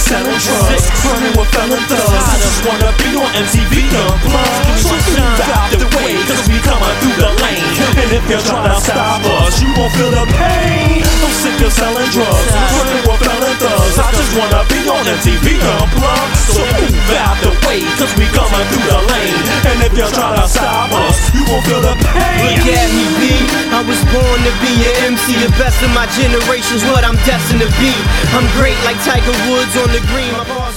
selling drugs, running with felon thugs. I just wanna be on MTV Unplugged. So move out the way, cause we coming through the lane. And if you're trying to stop us, you won't feel the pain. I'm sick of selling drugs, running with felon thugs. I just wanna be on MTV Unplugged. So move out the way, cause we coming through the lane. And if you're trying to stop us, you won't feel the pain. Look at me, B. I was born to be an MC. The best of my generation's what I'm destined to be. I'm great like Tiger Woods on the green.